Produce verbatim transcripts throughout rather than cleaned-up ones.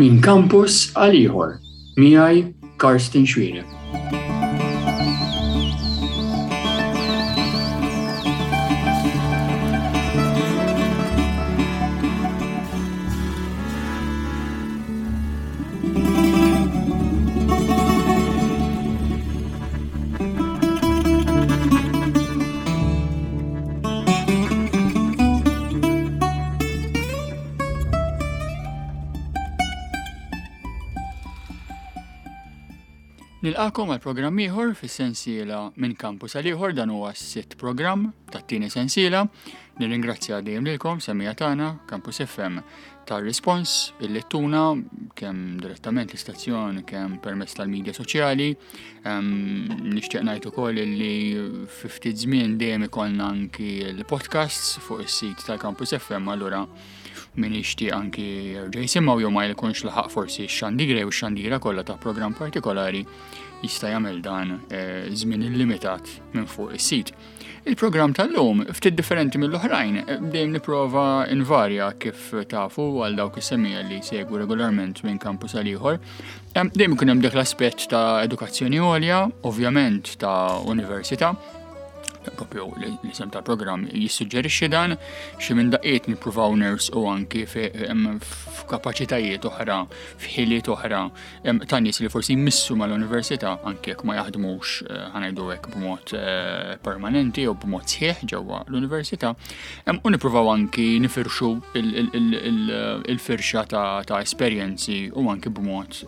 Min campus għal ieħor, miegħi Karsten Xwieri. Nilqakom għal programm ieħor fis-sensiela Min Campus għal ieħor dan huwa s-sitt programm tat-tieni sensiela. Nirringrazzja dejjem lilkom semmija tagħna Campus F M tar-rispons illi ttuna kemm direttament l-istazzjon kemm permezz tal-midja soċjali. Nixtieq ngħid ukoll illi fi ftit żmien dejjem ikollna anki l-podcasts fuq is-sit tal-Campus F M allura min jixtieq anki jerġa' jisimgħu jew ma jkunx laħaq forsi x-xandira u x-xandira kollha ta' programm partikolari jista' jagħmel dan żmien illimitat minn fuq is-sit. Il-programm tal-lum ftit differenti mill-oħrajn dejjem nipprova invarja kif tafu għal dawk is-semmija li jsegwu regolarment minn campus għal ieħor. Dejjem ikun hemm dak l-aspett ta' edukazzjoni għolja, ovvjament ta' università. Propju l-isem tal-programm jissuġġerixxi dan xi minn daqqiet nippruvaw nersqu anki f'kapaċitajiet oħra, f'ħiliet oħra ta' nies li forsi jmissu mal-università anke jekk ma jaħdmux ħanajdu hekk b'mod permanenti jew b'mod sħiħ ġewwa l-università. U nippruvaw anki nifirxu il-firxa ta' esperjenzi u anki b'mod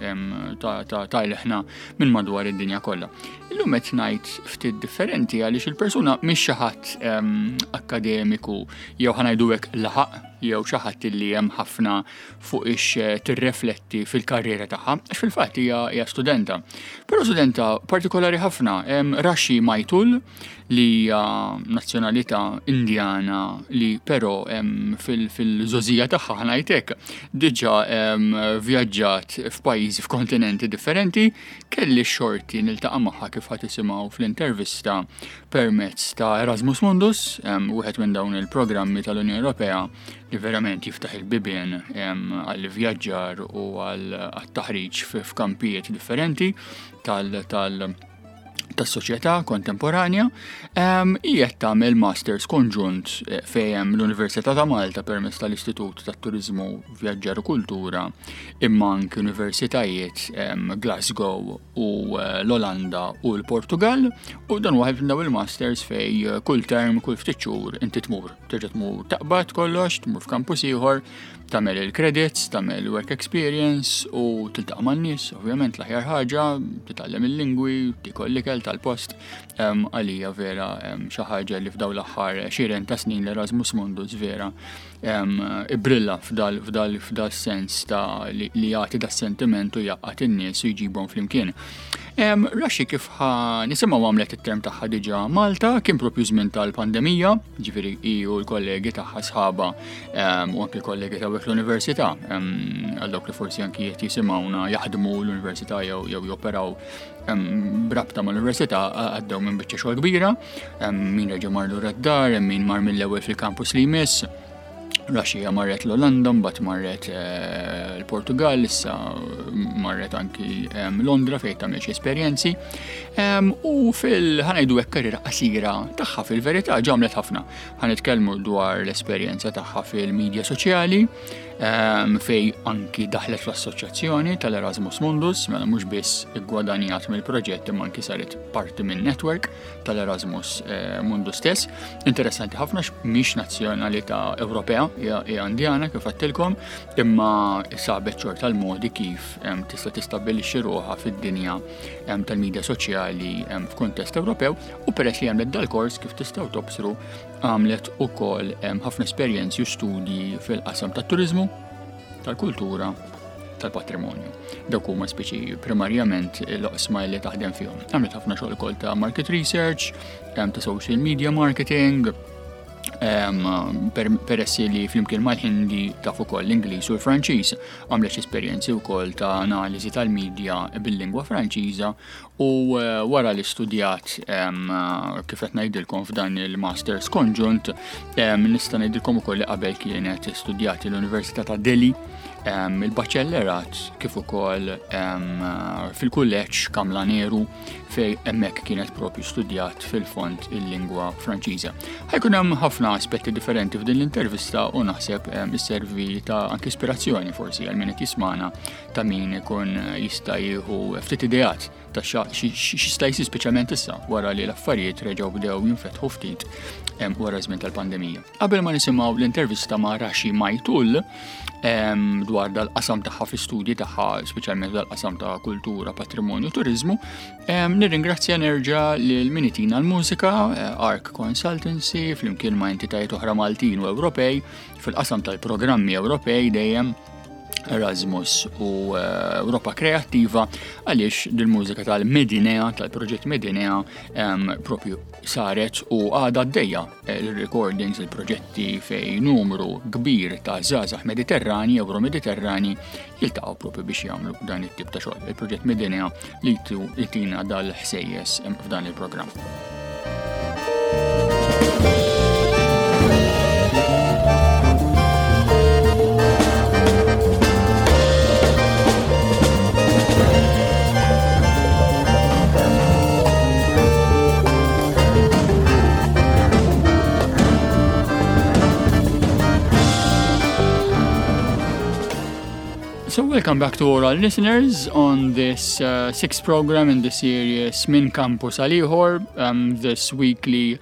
ta' leħna minn madwar id-dinja kollha. Illum qed ngħid ftit differenti għaliex il-persuna mhix xi ħadd akademiku jew ħanajdu hekk laħaq jew xi ħadd illi hemm ħafna fuq ix tirrefletti fil-karriera tagħha, għax fil-fatt hija hija studenta. Però studenta partikolari ħafna, Rashi Majtul li hija nazzjonalità Indjana li però fil-żożija tagħha ħanajt hekk diġà vjaġġat f'pajjiżi f'kontinenti differenti, kelli xorti niltaqa' magħha kif ħadd isimgħu fl-intervista permezz ta' Erasmus Mundus, wieħed minn dawn il-programmi tal-Unjoni Ewropea li verament jiftaħ il-bibien għall-vjaġġar u għall-taħriġ f'kampijiet differenti tal- tas-soċjetà kontemporanja. Hija tagħmel masters konġunt fejn l-Università ta' Malta permezz tal-Istitut tat-Turiżmu Vjaġġar u Kultura imma anke universitajiet Glasgow u l-Olanda u l-Portugal u dan waħed minn dawn il-masters fejn kull term kull ftit xhur inti tmur, terġa' tmur taqbad kollox, tmur f'kampus ieħor, tagħmel il-credits, tagħmel work experience u tiltaqa' man-nies, ovvjament l-aħjar ħaġa titgħallem il-lingwi, tikol l-ikel tal-post. Għalija vera xi ħaġa li f'dawn l-aħħar xiren ta' snin l-Erasmus Mundus vera ibrilla f'dal sens ta' li jagħti das-sentiment u jaqgħad in-nies u jġibhom flimkien. Rashi kif nisimgħu għamlet it-term tagħha diġà Malta kien propju żmien tal-pandemija, ġifieri hi u l-kollegi tagħha sħaba u anke l-kollegi ta' l-università għal dawk li forsi anke qed jisimgħuna jaħdmu l-università jew joperaw brabta mal-università għaddew minn biċċa xogħol kbira, min reġa' mar lura d-dar, min mar mill-ewwel fil-kampus li jmiss. Rashi marret l-Olanda, mbagħad marret l-Portugal, issa marret anki Londra fejn tagħmel xi esperjenzi. U fil-ħanajdu hekk karriera qasira tagħha fil-verità ġamlet ħafna. Ħanitkellmu dwar l-esperjenza tagħha fil-midja soċjali fej anki daħlet fl-assoċjazzjoni tal-Erasmus Mundus, mela mhux biss iggwadanjat mill-proġett imma anki saret parti minn network tal-Erasmus Mundus stess. Interessanti ħafna mhix nazzjonalità Ewropea, hija Indjana kif għattilkom, imma sabet xorta l-modi kif tista' tistabbilixxi ruħha fid-dinja tal-midja soċjali f'kuntest Ewropew u peress li għamlet dal-kors kif tistgħu tobsru għamlet ukoll ħafna esperjenzi u studji fil-qasam tat-turiżmu, tal-kultura, tal-patrimonju. Dawk huma speċi primarjament l-oqsma li taħdem fihom. Għamlet ħafna xogħol ukoll ta' market research, ta' social media marketing, Um, per, peressi li flimkien mal-Hindi taf ukoll l-Ingliż u l-Franċiż għamlet esperjenzi wkoll ta' analiżi tal-medja bil-lingwa Franċiża u uh, wara li studjat um, uh, kif qed ngħidilkom f'dan il-Masters konġunt um, nista' ngħidilkom ukoll li qabel kienet studjat l-Università ta' Delhi um, il-baċellerat kif ukoll um, uh, fil-kulleġġ Kamla Neru fej hemmhekk kienet propju studjat fil-fond il-lingwa Franċiża. Ħajkun hemm ħafna aspetti differenti f'din l-intervista u naħseb isservi ta' anke ispirazzjoni forsi għal min qed jismana ta' min ikun jista' jieħu ftit ideat ta' x'jista' jsir speċjalment issa wara li l-affarijiet reġgħu bdew jinfetħu ftit wara żmien tal-pandemija. Qabel ma nisimgħu l-intervista ma' Rashi Majtul dwar dal-qasam tagħha fl-istudji tagħha, speċjalment dal-qasam ta' kultura, patrimonju, turizmu, nirringrazzja nerġa' lil Minitina l-Mużika, Arc Consultancy, flimkien ma' entitajiet oħra Maltin u Ewropej fil-qasam tal-programmi Ewropej dejjem Erasmus u uh, Europa Kreattiva għaliex dil-mużika tal-Medinea, tal-proġett Medinea um, propju saret u għada d-dejja il-recordings, il-proġetti fej numru kbir ta' żgħażagħ Mediterrani, Euro-Mediterrani jiltaqgħu propju biex jagħmlu dan it-tip ta' xogħol. Il-proġett Medinea li tina dal-ħsejjes f'dan il-programm. So welcome back to all our listeners on this uh, sixth program in the series Min Campus Għal Ieħor, um, this weekly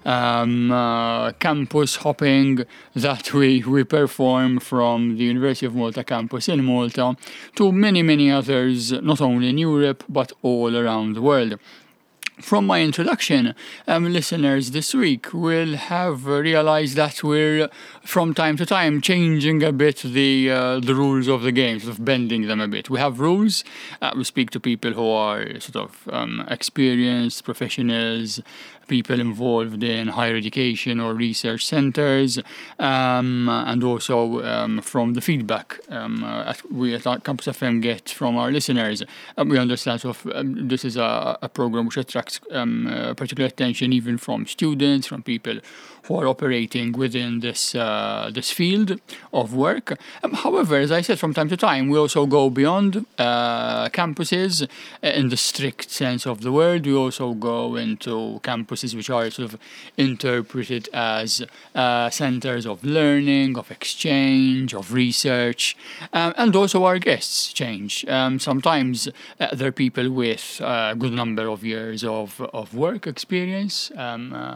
um, uh, campus hopping that we, we perform from the University of Malta campus in Malta to many, many others, not only in Europe, but all around the world. From my introduction, um, listeners this week will have realized that we're from time to time changing a bit the uh, the rules of the game, sort of bending them a bit. We have rules. Uh, we speak to people who are sort of um, experienced professionals, people involved in higher education or research centers, um, and also um, from the feedback um, uh, at, we at Campus F M get from our listeners. Um, we understand sort of, um, this is a, a program which attracts um, uh, particular attention even from students, from people who are operating within this uh, this field of work. Um, however, as I said, from time to time, we also go beyond uh, campuses in the strict sense of the word. We also go into campuses which are sort of interpreted as uh, centers of learning, of exchange, of research, um, and also our guests change. Um, sometimes uh, there are people with a good number of years of, of work experience, um, uh,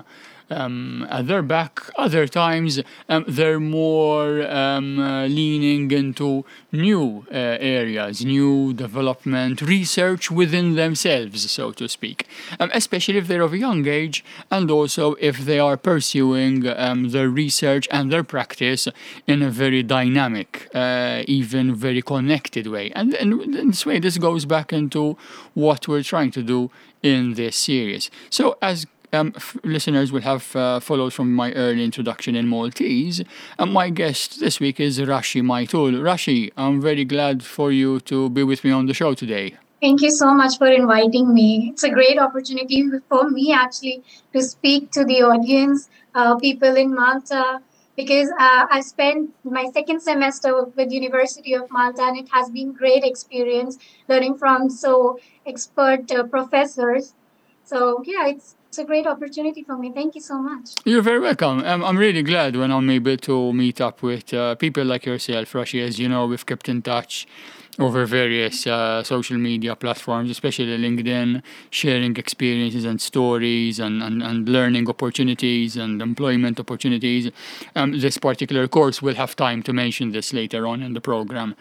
Um, at their back. Other times um, they're more um, uh, leaning into new uh, areas, new development, research within themselves, so to speak, um, especially if they're of a young age and also if they are pursuing um, their research and their practice in a very dynamic, uh, even very connected way. And, and in this way, this goes back into what we're trying to do in this series. So as Um, f- listeners will have uh, followed from my early introduction in Maltese. And my guest this week is Rashi Majtul. Rashi, I'm very glad for you to be with me on the show today. Thank you so much for inviting me. It's a great opportunity for me actually to speak to the audience, uh, people in Malta, because uh, I spent my second semester with University of Malta and it has been great experience learning from so expert uh, professors. So yeah, it's It's a great opportunity for me. Thank you so much. You're very welcome. Um, I'm really glad when I'm able to meet up with uh, people like yourself, Rashi. As you know, we've kept in touch over various uh, social media platforms, especially LinkedIn, sharing experiences and stories and, and, and learning opportunities and employment opportunities. Um, this particular course will have time to mention this later on in the program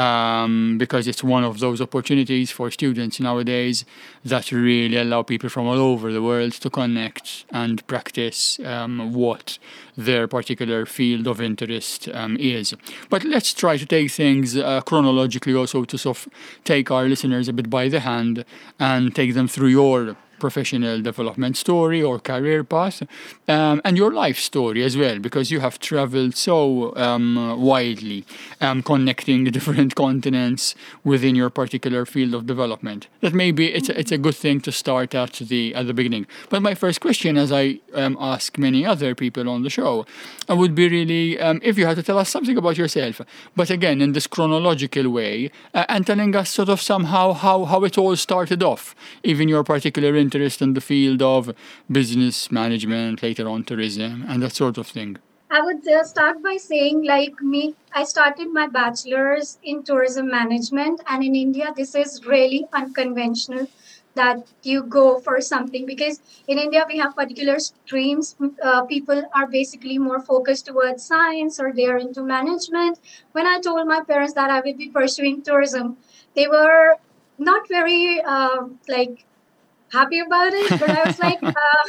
um, because it's one of those opportunities for students nowadays that really allow people from all over the world to connect and practice um, what their particular field of interest um, is. But let's try to take things uh, chronologically also to sort of take our listeners a bit by the hand and take them through your professional development story or career path, um, and your life story as well, because you have traveled so um, widely, um, connecting different continents within your particular field of development. That maybe it's a, it's a good thing to start at the at the beginning. But my first question, as I um, ask many other people on the show, uh, would be really um, if you had to tell us something about yourself, but again in this chronological way, uh, and telling us sort of somehow how, how it all started off, even your particular interest in the field of business management, later on tourism, and that sort of thing. I would uh, start by saying, like me, I started my bachelor's in tourism management, and in India, this is really unconventional that you go for something, because in India we have particular streams. Uh, people are basically more focused towards science or they are into management. When I told my parents that I would be pursuing tourism, they were not very uh, like happy about it, but I was like, uh,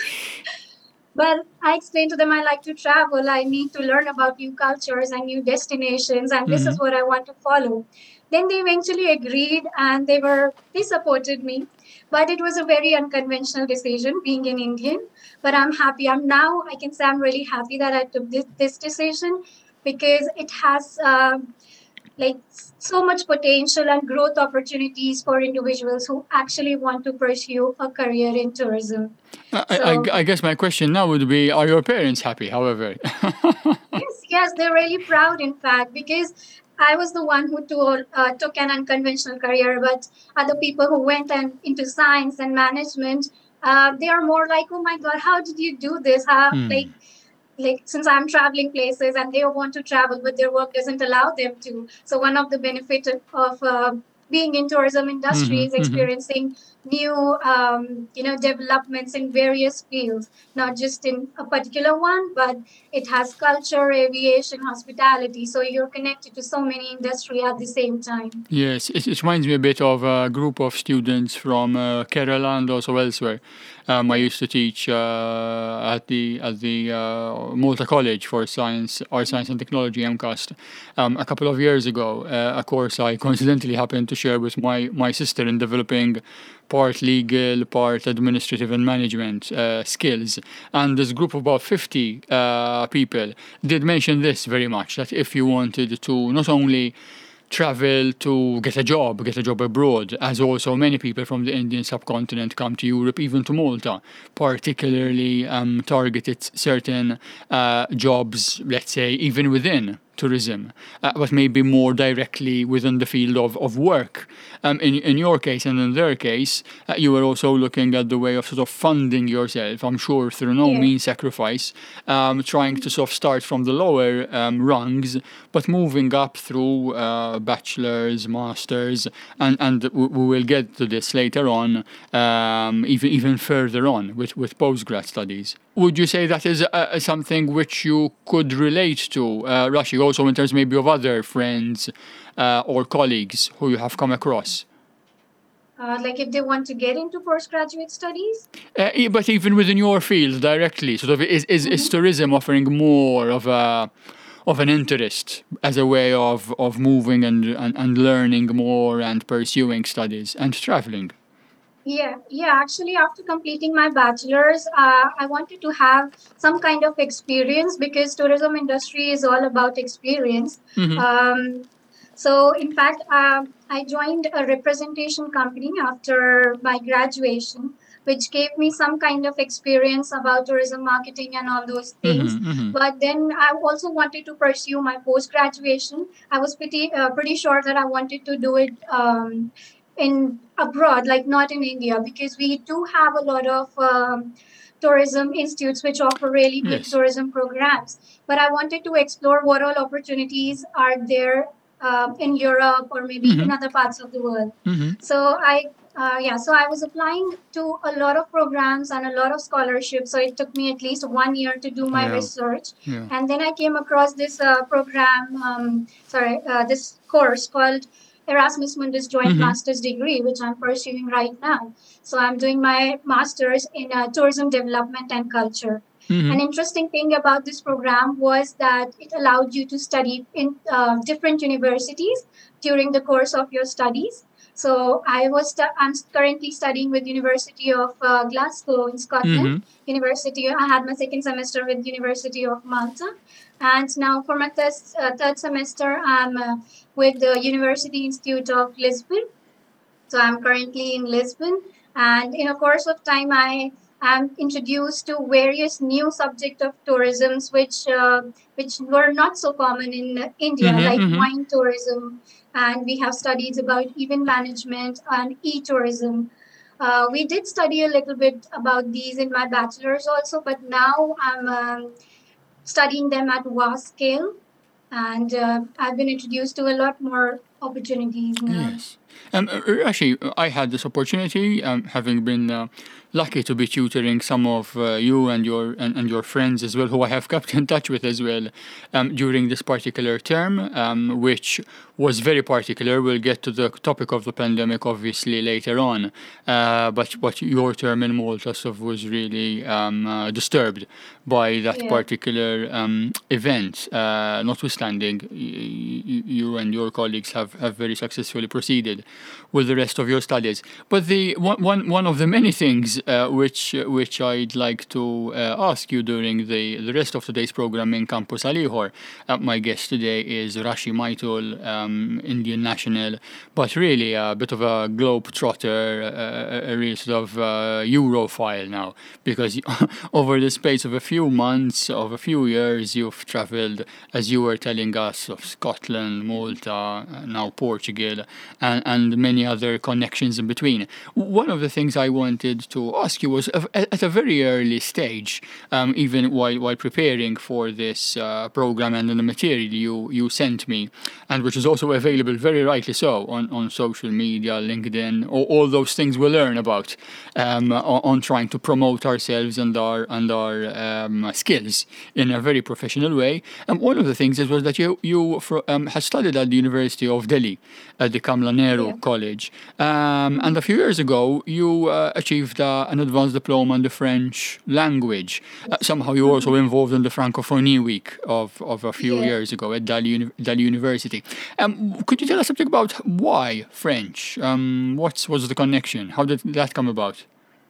but I explained to them I like to travel. I need to learn about new cultures and new destinations, and this is what I want to follow. Then they eventually agreed, and they were they supported me. But it was a very unconventional decision, being an Indian. But I'm happy. I'm now I can say I'm really happy that I took this this decision, because it has um, like so much potential and growth opportunities for individuals who actually want to pursue a career in tourism. I, I, So I guess my question now would be: are your parents happy? However, yes, yes, they're really proud, in fact, because I was the one who told, uh, took an unconventional career, but other people who went and into science and management, uh, they are more like, oh my God, how did you do this? How, like, like since I'm traveling places and they want to travel, but their work doesn't allow them to. So one of the benefits of, of uh, being in tourism industry is experiencing new, um, you know, developments in various fields, not just in a particular one, but it has culture, aviation, hospitality. So you're connected to so many industry at the same time. yes, it, it reminds me a bit of a group of students from uh, Kerala and also elsewhere. Um, I used to teach uh, at the at the uh, Malta College for Science, Art, Science and Technology, MCAST, um, a couple of years ago. Uh, a course I coincidentally happened to share with my, my sister in developing part legal, part administrative and management uh, skills. And this group of about fifty uh, people did mention this very much, that if you wanted to not only travel to get a job, get a job abroad, as also many people from the Indian subcontinent come to Europe, even to Malta, particularly um, targeted certain uh, jobs, let's say, even within tourism, uh, but maybe more directly within the field of, of work. Um, in, in your case and in their case, uh, you were also looking at the way of sort of funding yourself, I'm sure through no Yeah. mean sacrifice, um, trying to sort of start from the lower um, rungs, but moving up through uh, bachelor's, master's, and, and we we will get to this later on, um, even, even further on with, with postgrad studies. Would you say that is uh, something which you could relate to, uh, Rashi, also in terms maybe of other friends uh, or colleagues who you have come across? Uh, like if they want to get into postgraduate studies. Uh, e- but even within your field directly, sort of, is, is, is tourism offering more of a of an interest as a way of, of moving and, and, and learning more and pursuing studies and traveling? Yeah, yeah. Actually, after completing my bachelor's, uh, I wanted to have some kind of experience, because tourism industry is all about experience. Um, so, in fact, um, I joined a representation company after my graduation, which gave me some kind of experience about tourism marketing and all those things. But then I also wanted to pursue my post graduation. I was pretty uh, pretty sure that I wanted to do it. Um, in abroad, like not in India, because we do have a lot of um, tourism institutes which offer really good Yes. tourism programs. But I wanted to explore what all opportunities are there um, in Europe or maybe in other parts of the world. So I, uh, yeah, so I was applying to a lot of programs and a lot of scholarships. So it took me at least one year to do my Yeah. research. Yeah. And then I came across this uh, program, um, sorry, uh, this course called Erasmus Mundus Joint Master's Degree, which I'm pursuing right now. So I'm doing my master's in uh, tourism development and culture. An interesting thing about this program was that it allowed you to study in uh, different universities during the course of your studies. So I was stu- I'm currently studying with University of uh, Glasgow in Scotland. Mm-hmm. University I had my second semester with University of Malta, and now for my third, uh, third semester I'm uh, with the University Institute of Lisbon. So I'm currently in Lisbon, and in a course of time, I am introduced to various new subject of tourisms, which uh, which were not so common in uh, India, Mm-hmm. like Mm-hmm. wine tourism, and we have studies about event management and e-tourism. Uh, we did study a little bit about these in my bachelor's also, but now I'm um, studying them at vast scale, and uh, I've been introduced to a lot more opportunities now. Yes. Um, uh, uh, actually, uh, I had this opportunity, um, having been uh, lucky to be tutoring some of uh, you and your and, and your friends as well, who I have kept in touch with as well, um, during this particular term, um, which was very particular. We'll get to the topic of the pandemic obviously later on, uh, but but your term in Malta sort of was really um, uh, disturbed by that Yeah. particular um, event. Uh, notwithstanding, y- y- you and your colleagues have, have very successfully proceeded with the rest of your studies. But the one, one, one of the many things uh, which which I'd like to uh, ask you during the, the rest of today's program in Campus Alihor, uh, my guest today is Rashi Maitul, um, Indian national, but really a bit of a globe-trotter, uh, a real sort of uh, Europhile now, because over the space of a few months, of a few years, you've travelled, as you were telling us, of Scotland, Malta, uh, now Portugal, and, and many other connections in between. One of the things I wanted to ask you was, uh, at a very early stage, um, even while, while preparing for this uh, program and the material you, you sent me, and which is also available very rightly so on, on social media, LinkedIn, all, all those things we learn about um, on, on trying to promote ourselves and our and our um, skills in a very professional way. And one of the things is was that you you fro- um, had studied at the University of Delhi at the Kamla Yeah. Nehru College, um, and a few years ago you uh, achieved uh, an advanced diploma in the French language. Uh, Yes. somehow you were also Mhm. involved in the Francophonie Week of, of a few Yeah. years ago at Delhi, Uni- Delhi University. Um, could you tell us something about why French? Um, what was the connection? How did that come about?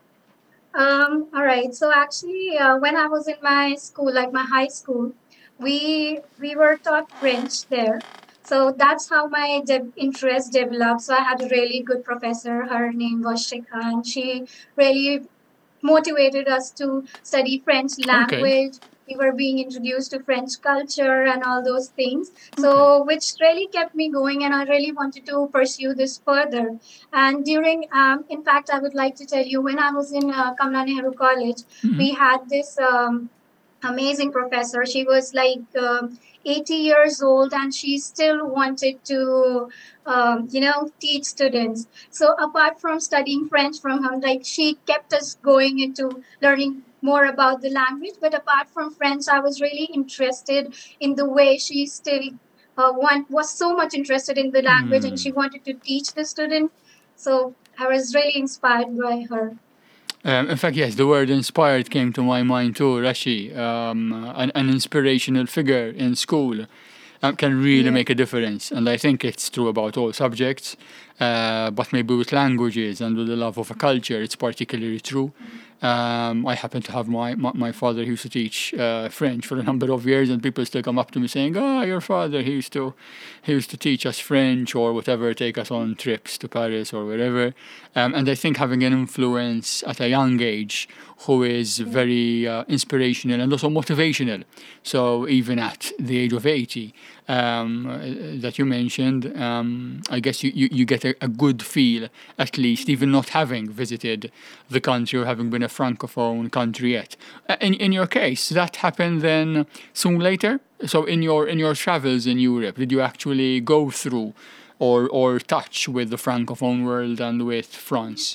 Um, all right. So actually, uh, when I was in my school, like my high school, we we were taught French there. So that's how my de- interest developed. So I had a really good professor. Her name was Shikha, and she really motivated us to study French Okay, language. We were being introduced to French culture and all those things. okay. So, which really kept me going, and I really wanted to pursue this further. And during, um, in fact, I would like to tell you, when I was in uh, Kamla Nehru College, Mm-hmm. we had this um, amazing professor. She was like um, eighty years old, and she still wanted to, um, you know, teach students. So apart from studying French from her, like she kept us going into learning more about the language. But apart from French, I was really interested in the way she still uh, want, was so much interested in the language, and she wanted to teach the student. So I was really inspired by her. Um, in fact, yes, the word inspired came to my mind too, Rashi. Um, an, an inspirational figure in school um, can really Yeah. make a difference. And I think it's true about all subjects, uh, but maybe with languages and with the love of a culture, it's particularly true. Um, I happen to have my, my, my father who used to teach uh, French for a number of years, and people still come up to me saying, "Ah, your father, he used to he used to teach us French or whatever, take us on trips to Paris or wherever." Um, and I think having an influence at a young age who is very uh, inspirational and also motivational. So even at the age of eighty, um, uh, that you mentioned, um, I guess you, you, you get a, a good feel, at least, even not having visited the country or having been a francophone country yet. Uh, In, in your case, that happened then soon later? So in your in your travels in Europe, did you actually go through or or touch with the francophone world and with France?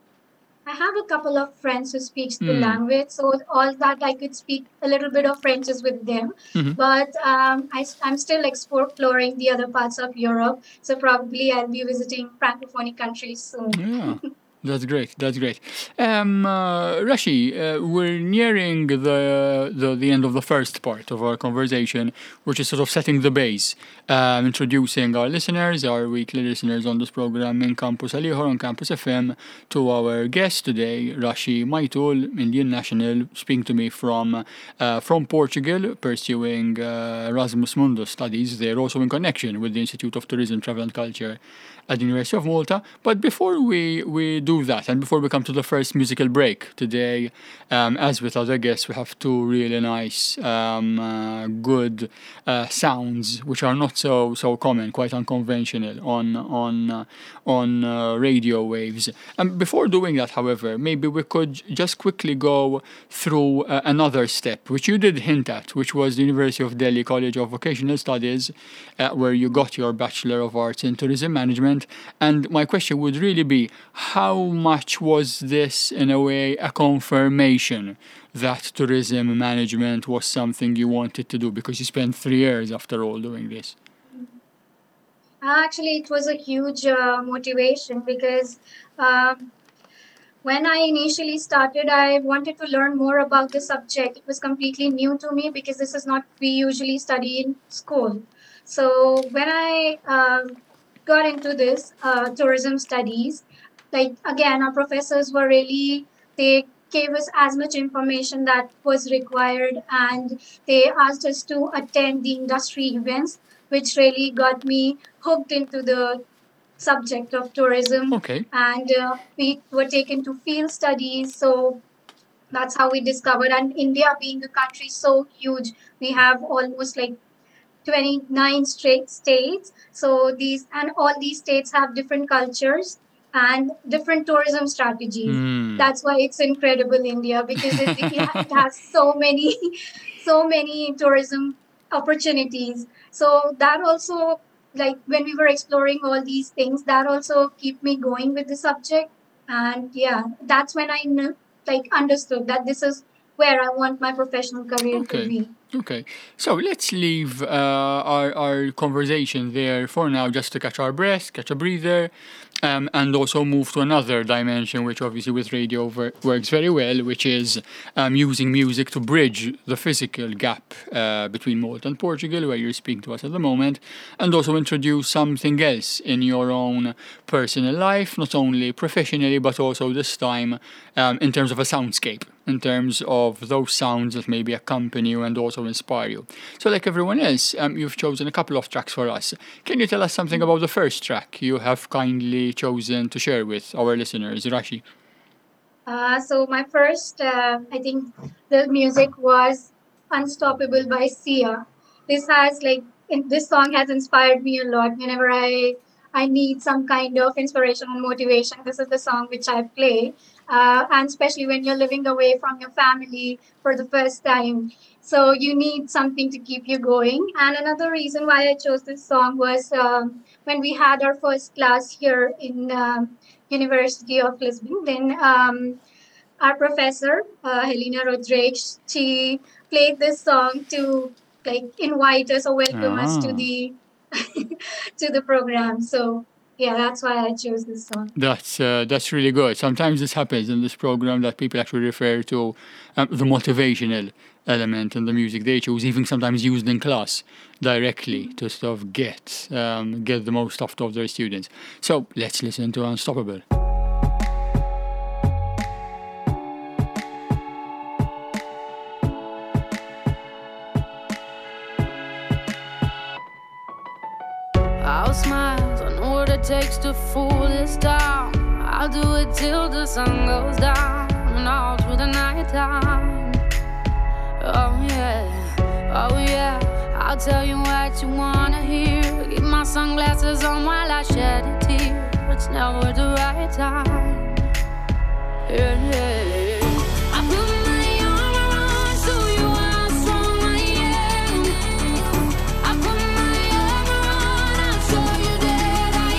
I have a couple of friends who speaks the Hmm. language, so all that I could speak a little bit of French is with them. Hmm. But um, I, am still exploring the other parts of Europe, so probably I'll be visiting francophone countries soon. Yeah. That's great. That's great. Um, uh, Rashi, uh, we're nearing the, the the end of the first part of our conversation, which is sort of setting the base, um, introducing our listeners, our weekly listeners on this program in Campus Aliħor on Campus F M, to our guest today, Rashi Maitul, Indian national, speaking to me from uh, from Portugal, pursuing uh, Erasmus Mundus studies there, also in connection with the Institute of Tourism, Travel and Culture at the University of Malta. But before we, we do that, and before we come to the first musical break today, um, as with other guests, we have two really nice, um, uh, good uh, sounds, which are not so so common, quite unconventional on on uh, on uh, radio waves. And before doing that, however, maybe we could just quickly go through uh, another step, which you did hint at, which was the University of Delhi College of Vocational Studies, uh, where you got your Bachelor of Arts in Tourism Management. And my question would really be, how much was this, in a way, a confirmation that tourism management was something you wanted to do? Because you spent three years, after all, doing this. Actually, it was a huge uh, motivation because um, when I initially started, I wanted to learn more about the subject. It was completely new to me because this is not we usually study in school. So when I um, got into this uh, tourism studies, like again, our professors were really, they gave us as much information that was required, and they asked us to attend the industry events, which really got me hooked into the subject of tourism. Okay. And uh, we were taken to field studies. So that's how we discovered. And India being a country so huge, we have almost like twenty-nine straight states. So these and all these states have different cultures and different tourism strategies. Mm. That's why it's incredible, India, because it, it has so many, so many tourism opportunities. So that also, like when we were exploring all these things, that also kept me going with the subject. And yeah, that's when I knew, like understood that this is where I want my professional career Okay. to be. Okay, so let's leave uh, our, our conversation there for now, just to catch our breath, catch a breather, um, and also move to another dimension, which obviously with radio ver- works very well, which is um, using music to bridge the physical gap uh, between Malta and Portugal, where you're speaking to us at the moment, and also introduce something else in your own personal life, not only professionally, but also this time um, in terms of a soundscape, in terms of those sounds that maybe accompany you and also inspire you. So like everyone else, um, you've chosen a couple of tracks for us. Can you tell us something about the first track you have kindly chosen to share with our listeners, Rashi? Uh, so my first, uh, I think the music was Unstoppable by Sia. This has like, in, this song has inspired me a lot. Whenever I, I need some kind of inspiration and motivation, this is the song which I play. Uh, and especially when you're living away from your family for the first time. So you need something to keep you going. And another reason why I chose this song was um, when we had our first class here in um, University of Lisbon, then um, our professor, uh, Helena Rodrigues, she played this song to like invite us or welcome us to Ah. the to the program. So yeah, that's why I chose this song. That's uh, that's really good. Sometimes this happens in this program that people actually refer to um, the motivational element in the music they choose, even sometimes used in class directly to sort of get um, get the most out of their students. So let's listen to Unstoppable. I'll smile, I know what it takes to fool this town. I'll do it till the sun goes down and all through the night time. Oh yeah, oh yeah, I'll tell you what you wanna hear. Keep my sunglasses on while I shed a tear. It's never the right time. Yeah, yeah. I put my armor on so you are how strong I am. I put my armor on, I'll show you that I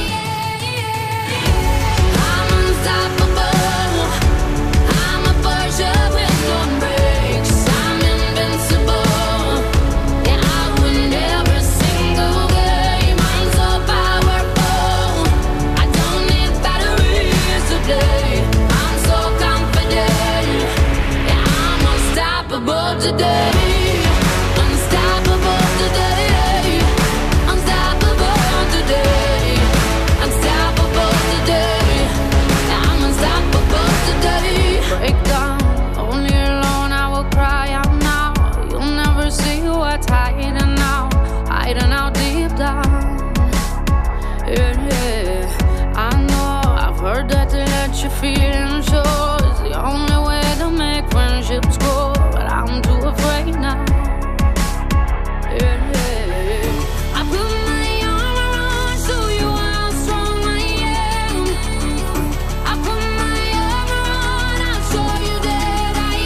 am. I'm unstoppable. I'm a Porsche with no brakes. I'm invincible. Yeah, I win every single game. I'm so powerful. I don't need batteries to play. feeling sure is the only way to make friendships grow, but I'm too afraid now. Yeah, yeah. I put my armor on, show you how strong I am. I put my armor on, I'll show you that I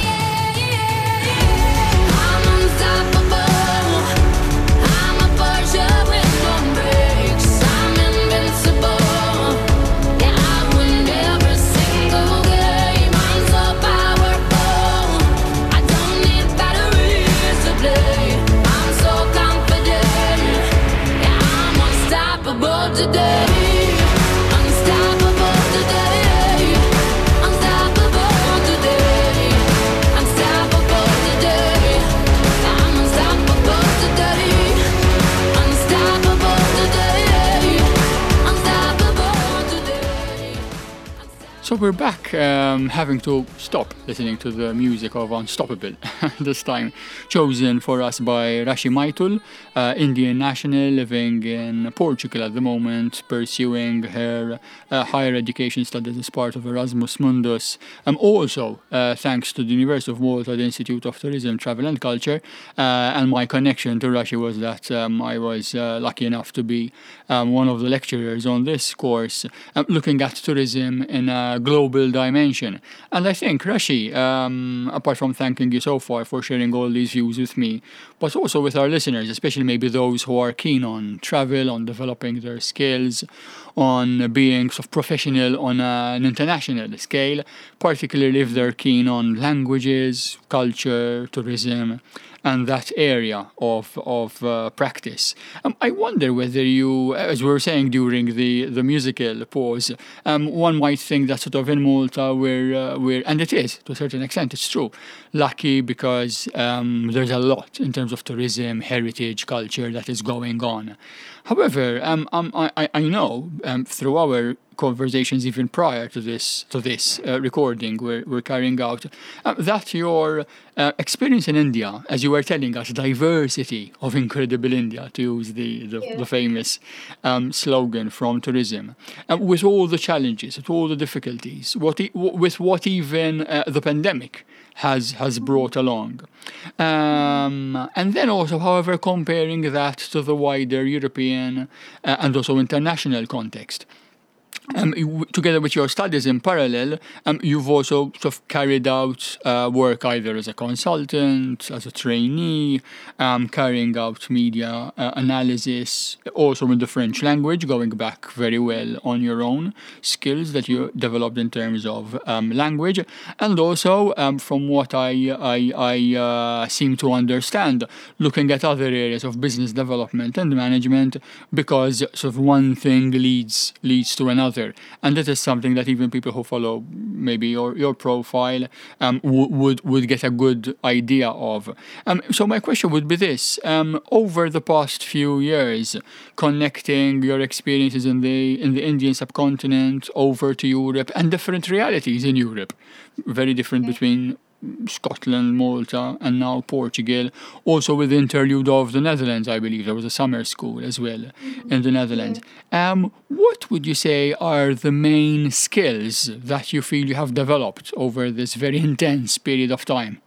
am. I'm unstoppable. I'm a Porsche with no brakes. I'm invincible. Yeah, I win every single game. I'm so powerful. I don't need batteries to play. I'm so confident. Yeah, I'm unstoppable today. Unstoppable today. Unstoppable today. Unstoppable today. I'm unstoppable today. Unstoppable today. Unstoppable today. So we're back, um, having to stop listening to the music of Unstoppable, this time chosen for us by Rashi Maitul, uh, Indian national living in Portugal at the moment, pursuing her uh, higher education studies as part of Erasmus Mundus. Um, also, uh, thanks to the University of Malta, the Institute of Tourism, Travel and Culture, uh, and my connection to Rashi was that um, I was uh, lucky enough to be um, one of the lecturers on this course, um, looking at tourism in a global dimension. And I think, Rashi, um, apart from thanking you so far for sharing all these views with me, but also with our listeners, especially maybe those who are keen on travel, on developing their skills, on being sort of professional on a, an international scale, particularly if they're keen on languages, culture, tourism, and that area of of uh, practice. Um, I wonder whether you, as we were saying during the, the musical pause, um, one might think that sort of in Malta we're, uh, we're, and it is to a certain extent, it's true, lucky because um, there's a lot in terms of tourism, heritage, culture that is going on. However, um, um, I, I know um, through our conversations even prior to this to this uh, recording we're, we're carrying out, uh, that your uh, experience in India, as you were telling us, diversity of incredible India, to use the, the, Yeah. the famous um, slogan from tourism, uh, with all the challenges, with all the difficulties, what e- w- with what even uh, the pandemic has has brought along. Um, and then also, however, comparing that to the wider European uh, and also international context. Um, you- together with your studies in parallel, um, you've also sort of carried out uh, work either as a consultant, as a trainee, um, carrying out media uh, analysis, also in the French language, going back very well on your own skills that you developed in terms of um, language, and also, um, from what I I, I uh, seem to understand, looking at other areas of business development and management, because sort of one thing leads leads to another. And that is something that even people who follow maybe your, your profile um, w- would would get a good idea of. Um, so my question would be this: um, over the past few years, connecting your experiences in the in the Indian subcontinent over to Europe and different realities in Europe, very different between Scotland, Malta, and now Portugal. Also with the interlude of the Netherlands, I believe there was a summer school as well in the Netherlands. Um, what would you say are the main skills that you feel you have developed over this very intense period of time?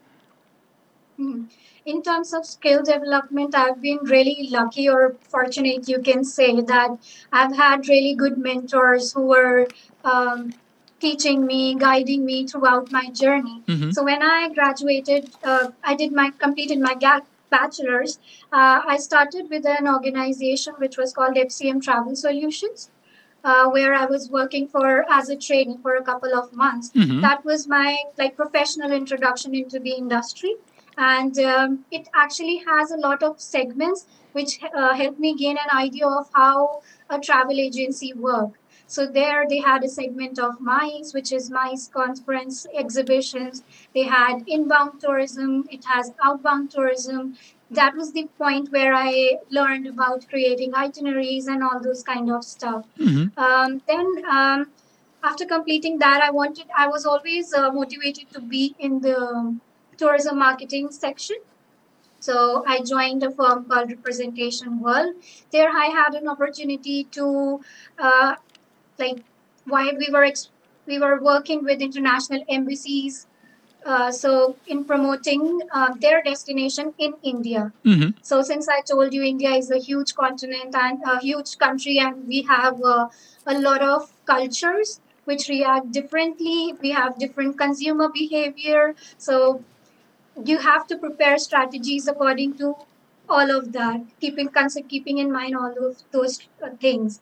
In terms of skill development, I've been really lucky or fortunate, you can say, that I've had really good mentors who were um, teaching me, guiding me throughout my journey. Mhm. So when I graduated, uh, I did my completed my ga- bachelor's. Uh, I started with an organization which was called F C M Travel Solutions, uh, where I was working for as a trainee for a couple of months. Mhm. That was my like professional introduction into the industry, and um, it actually has a lot of segments which uh, helped me gain an idea of how a travel agency work. So there they had a segment of MICE, which is MICE conference exhibitions. They had inbound tourism. It has outbound tourism. That was the point where I learned about creating itineraries and all those kind of stuff. Mhm. Um, then um, after completing that, I wanted, I was always uh, motivated to be in the tourism marketing section. So I joined a firm called Representation World. There I had an opportunity to, uh, like, while we were ex- we were working with international embassies. Uh, so in promoting uh, their destination in India. Mm-hmm. So since I told you India is a huge continent and a huge country, and we have uh, a lot of cultures which react differently. We have different consumer behavior. So you have to prepare strategies according to all of that, keeping concept, keeping in mind all of those uh, things.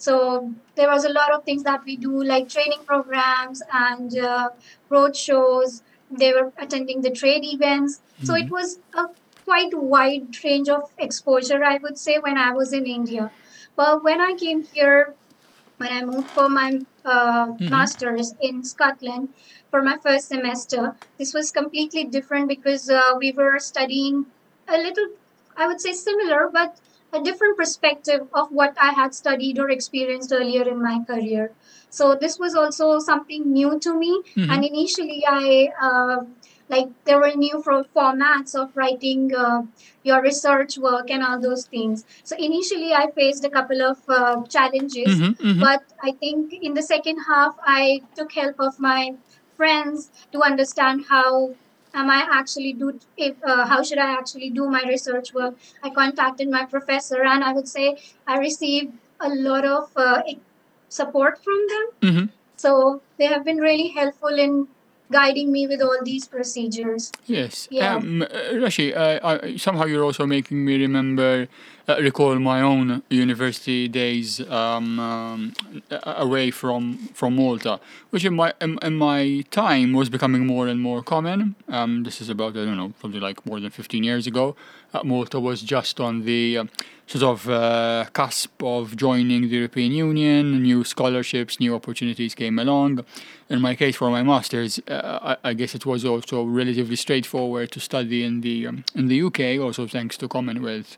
So there was a lot of things that we do, like training programs and uh, road shows. They were attending the trade events. So it Mm-hmm. was a quite wide range of exposure, I would say, when I was in India. But when I came here, when I moved for my uh, Mm-hmm. master's in Scotland for my first semester, this was completely different because uh, we were studying a little, I would say, similar, but a different perspective of what I had studied or experienced earlier in my career. So this was also something new to me. Mm-hmm. And initially, I uh, like there were new for formats of writing uh, your research work and all those things. So initially, I faced a couple of uh, challenges, Mm-hmm. Mm-hmm. but I think in the second half, I took help of my friends to understand how am I actually do if uh, how should I actually do my research work. I contacted my professor, and I would say I received a lot of uh, e- support from them. Mm-hmm. So they have been really helpful in guiding me with all these procedures. Yes. Yeah. Um, uh, Rashi, uh, I, somehow you're also making me remember, uh, recall my own university days um, um, a- away from from Malta, which in my in, in my time was becoming more and more common. Um, this is about I don't know, probably like more than fifteen years ago. Uh, Malta was just on the uh, sort of uh, cusp of joining the European Union. New scholarships, new opportunities came along. In my case, for my masters, uh, I, I guess it was also relatively straightforward to study in the um, in the U K, also thanks to Commonwealth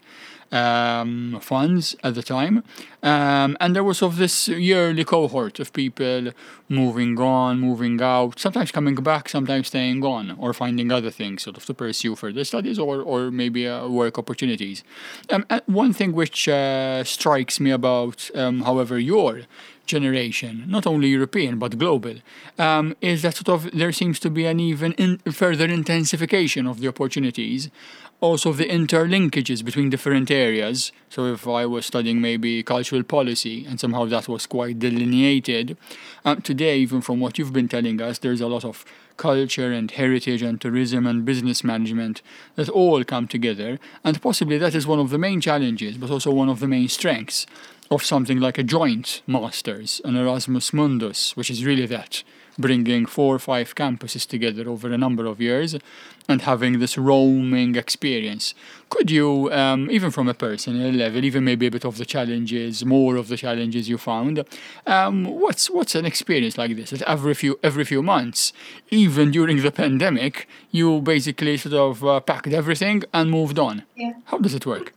um, funds at the time. Um, and there was sort of this yearly cohort of people moving on, moving out, sometimes coming back, sometimes staying on, or finding other things sort of to pursue further studies or, or maybe uh, work opportunities. Um, and one thing which uh, strikes me about, um, however, your generation, not only European but global, um, is that sort of there seems to be an even in further intensification of the opportunities, also the interlinkages between different areas. So if I was studying maybe cultural policy and somehow that was quite delineated, um, today, even from what you've been telling us, there's a lot of culture and heritage and tourism and business management that all come together, and possibly that is one of the main challenges, but also one of the main strengths of something like a joint masters, an Erasmus Mundus, which is really that, bringing four or five campuses together over a number of years and having this roaming experience. Could you, um, even from a personal level, even maybe a bit of the challenges, more of the challenges you found, um, what's what's an experience like this? That every few every few months, even during the pandemic, you basically sort of uh, packed everything and moved on. Yeah. How does it work?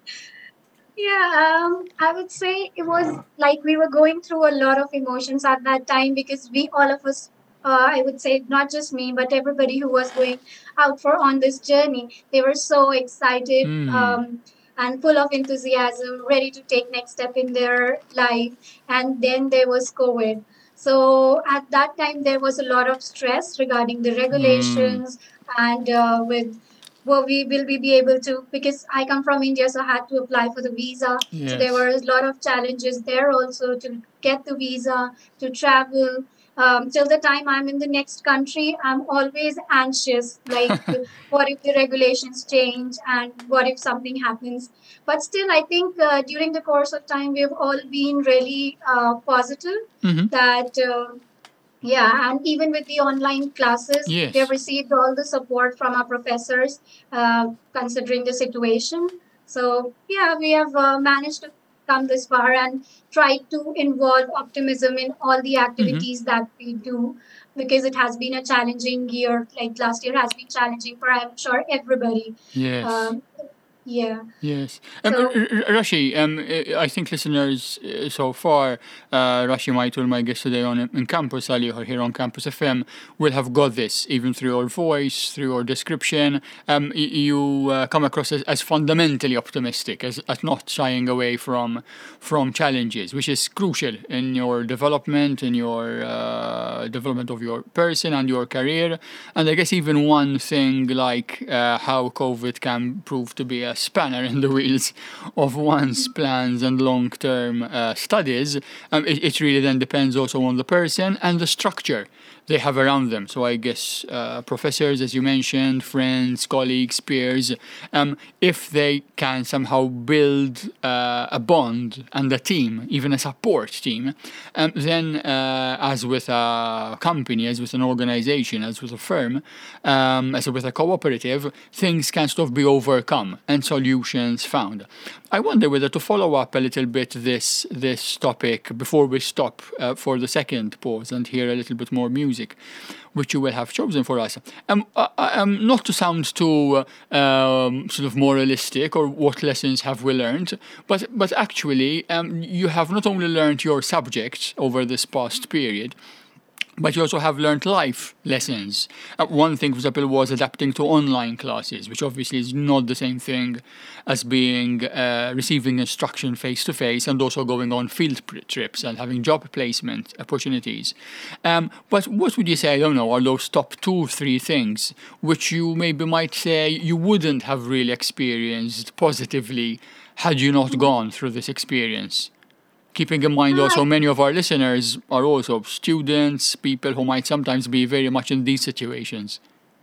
Yeah, um, I would say it was like we were going through a lot of emotions at that time because we, all of us, uh, I would say not just me, but everybody who was going out for on this journey, they were so excited Hmm. um, and full of enthusiasm, ready to take next step in their life. And then there was COVID. So at that time, there was a lot of stress regarding the Hmm. regulations and uh, with well, we will we be able to because I come from India, so I had to apply for the visa. So there were Yes. a lot of challenges there also to get the visa to travel. Um, till the time I'm in the next country, I'm always anxious. Like, what if the regulations change and what if something happens? But still, I think uh, during the course of time, we've all been really uh, positive Mm-hmm. that. Uh, yeah, and even with the online classes, we have Yes. received all the support from our professors, uh, considering the situation. So, yeah, we have uh, managed to come this far and try to involve optimism in all the Mm-hmm. activities that we do because it has been a challenging year. Like last year has been challenging for, I'm sure, everybody. Yes. Um, Yeah. Yes. Um, R- So R- Rashi, um, uh, I think listeners uh, so far, uh, Rashi Maitul, my guest today on in Campus Ali or here on Campus F M, will have got this, even through your voice, through your description. Um, y- you uh, come across as, as fundamentally optimistic, as, as not shying away from from challenges, which is crucial in your development, in your uh, development of your person and your career. And I guess even one thing like uh, how COVID can prove to be a spanner in the wheels of one's plans and long-term uh, studies, um, it, it really then depends also on the person and the structure they have around them. So I guess uh, professors, as you mentioned, friends, colleagues, peers, um, if they can somehow build uh, a bond and a team, even a support team, um, then uh, as with a company, as with an organization, as with a firm, um, as with a cooperative, things can sort of be overcome and solutions found. I wonder whether to follow up a little bit this this topic before we stop uh, for the second pause and hear a little bit more music, which you will have chosen for us. Um, uh, um, not to sound too uh, um, sort of moralistic or what lessons have we learned, but but actually um, you have not only learned your subject over this past period, but you also have learned life lessons. Uh, one thing, for example, was adapting to online classes, which obviously is not the same thing as being uh, receiving instruction face to face and also going on field pr- trips and having job placement opportunities. Um, but what would you say, I don't know, are those top two, three things which you maybe might say you wouldn't have really experienced positively had you not gone through this experience? Keeping in mind yeah, also many of our listeners are also students, people who might sometimes be very much in these situations.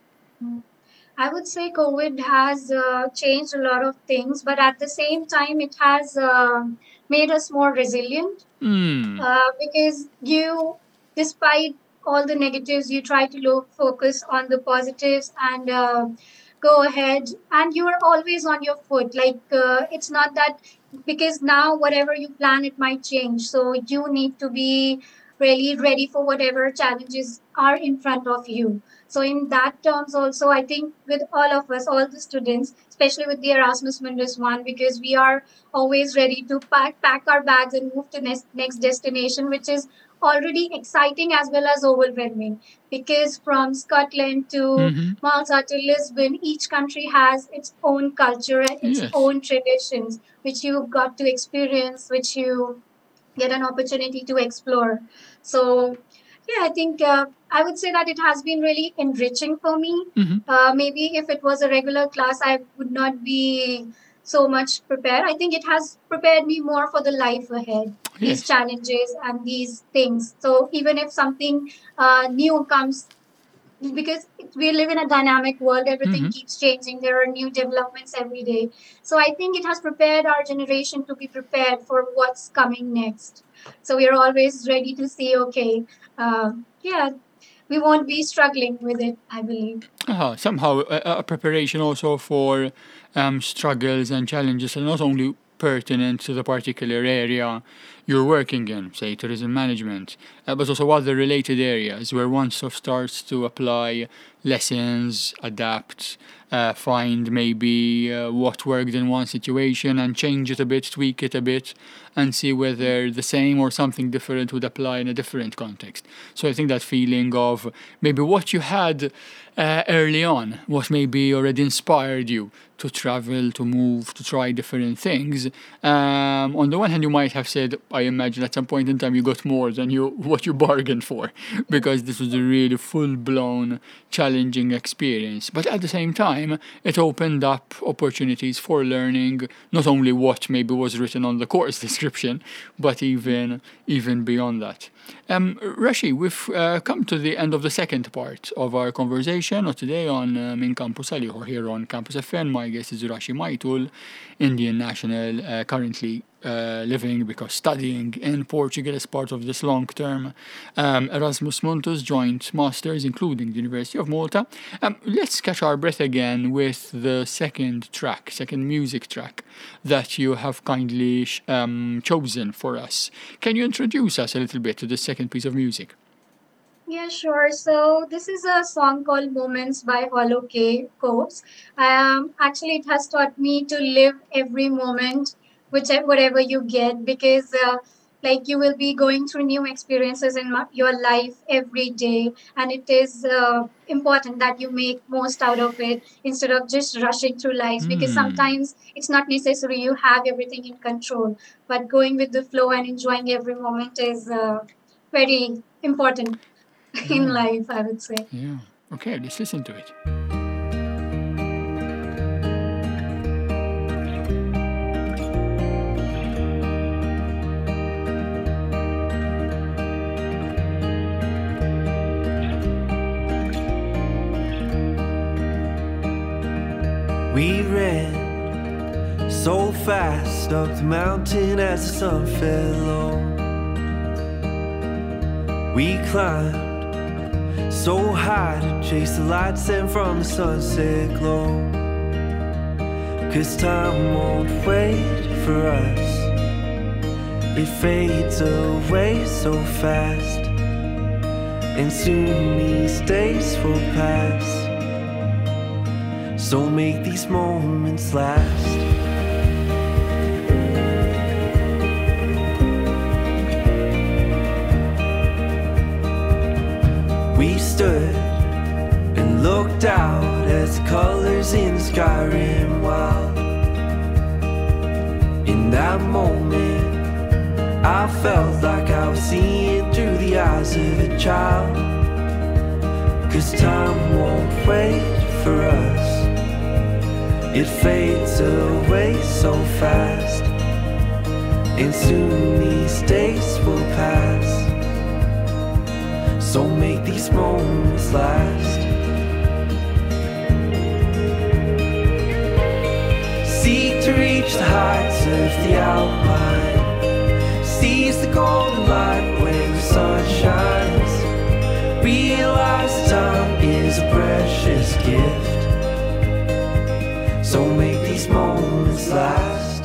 I, I would say COVID has uh, changed a lot of things, but at the same time, it has uh, made us more resilient Hmm. uh, because you, despite all the negatives, you try to look focus on the positives and uh, go ahead. And you are always on your foot. Like uh, it's not that because now whatever you plan, it might change. So you need to be really ready for whatever challenges are in front of you. So in that terms, also, I think with all of us, all the students, especially with the Erasmus Mundus one, because we are always ready to pack, pack our bags and move to next, next destination, which is already exciting as well as overwhelming. Because from Scotland to Mm-hmm. Malta to Lisbon, each country has its own culture and its Yes. own traditions, which you got to experience, which you get an opportunity to explore. So, yeah, I think uh, I would say that it has been really enriching for me. Mm-hmm. Uh, maybe if it was a regular class, I would not be so much prepared. I think it has prepared me more for the life ahead, these Yes. challenges and these things. So, even if something uh, new comes, because we live in a dynamic world, everything Mm-hmm. keeps changing, there are new developments every day. So I think it has prepared our generation to be prepared for what's coming next. So we are always ready to see, okay, uh, yeah, we won't be struggling with it, I believe. Uh, somehow a, a preparation also for um, struggles and challenges are not only pertinent to the particular area you're working in, say tourism management, uh, but also other related areas where one sort of starts to apply lessons, adapt, uh, find maybe uh, what worked in one situation and change it a bit, tweak it a bit, and see whether the same or something different would apply in a different context. So I think that feeling of maybe what you had uh, early on, what maybe already inspired you to travel, to move, to try different things. Um, on the one hand, you might have said, I imagine at some point in time you got more than you what you bargained for, because this was a really full-blown, challenging experience. But at the same time, it opened up opportunities for learning not only what maybe was written on the course description, but even even beyond that. Um, Rashi, we've uh, come to the end of the second part of our conversation of today on um, in Campus Ali, or here on Campus F N. My guest is Rashi Maitul, Indian national, uh, currently uh, living because studying in Portugal as part of this long-term um, Erasmus Mundus joint masters, including the University of Malta. Um, let's catch our breath again with the second track, second music track that you have kindly sh- um, chosen for us. Can you introduce us a little bit to the second piece of music? Yeah, sure. So this is a song called Moments by Hollow K Coves. Um, actually, it has taught me to live every moment, whichever whatever you get, because uh, like you will be going through new experiences in ma- your life every day, and it is uh, important that you make most out of it instead of just rushing through life. Because Hmm. sometimes it's not necessary you have everything in control, but going with the flow and enjoying every moment is uh, very important in Yeah. life, I would say. Yeah. Okay, let's listen to it. We ran so fast up the mountain as the sun fell low. We climbed so high to chase the light sent from the sunset glow. Cause time won't wait for us. It fades away so fast, and soon these days will pass. So make these moments last. We stood and looked out as the colors in the sky ran wild. In that moment, I felt like I was seeing through the eyes of a child. Cause time won't wait for us. It fades away so fast, and soon these days will pass. So make these moments last. Seek to reach the heights of the Alpine. Seize the golden light when the sun shines. Realize time is a precious gift. So make these moments last.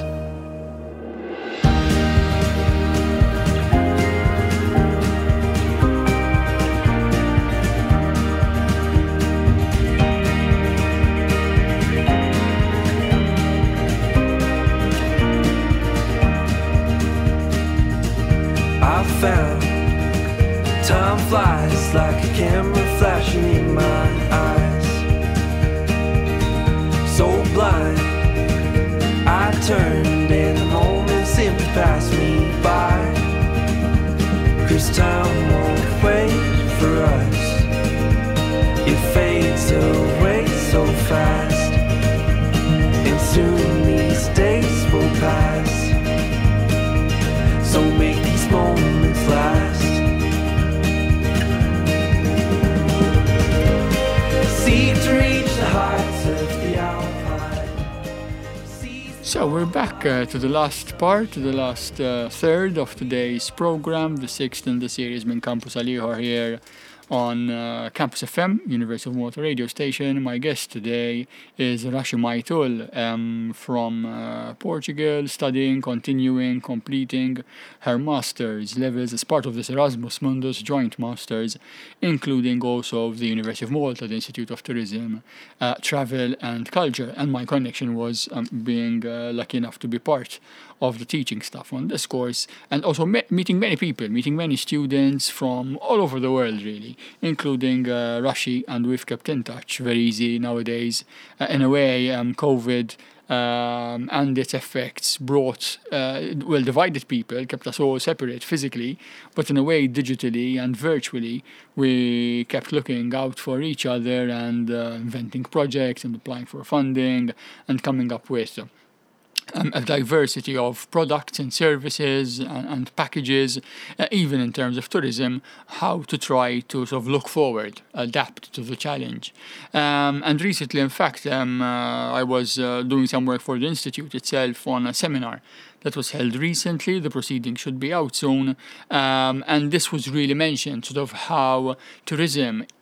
I found time flies like a camera flashing in my eyes. So blind, I turned and the moment simply passed me by. Cause time won't wait for us. It fades away so fast, and soon these days will pass. So make these moments last. Seek to reach the heights of the Alpine. So we're back uh, to the last part, to the last uh, third of today's program, the sixth in the series Min Campus Aliħor here on uh, Campus F M, University of Malta radio station. My guest today is Rashi Maitul um, from uh, Portugal, studying, continuing, completing her master's levels as part of this Erasmus Mundus joint masters, including also of the University of Malta, the Institute of Tourism, uh, Travel and Culture. And my connection was um, being uh, lucky enough to be part of the teaching staff on this course, and also me- meeting many people, meeting many students from all over the world, really, including uh, Rashi, and we've kept in touch very easy nowadays. Uh, in a way, um, COVID um, and its effects brought, uh, well, divided people, kept us all separate physically, but in a way, digitally and virtually, we kept looking out for each other and uh, inventing projects and applying for funding and coming up with Um, a diversity of products and services and, and packages, uh, even in terms of tourism, how to try to sort of look forward, adapt to the challenge. Um, and recently, in fact, um, uh, I was uh, doing some work for the Institute itself on a seminar that was held recently. The proceedings should be out soon. Um, and this was really mentioned, sort of how tourism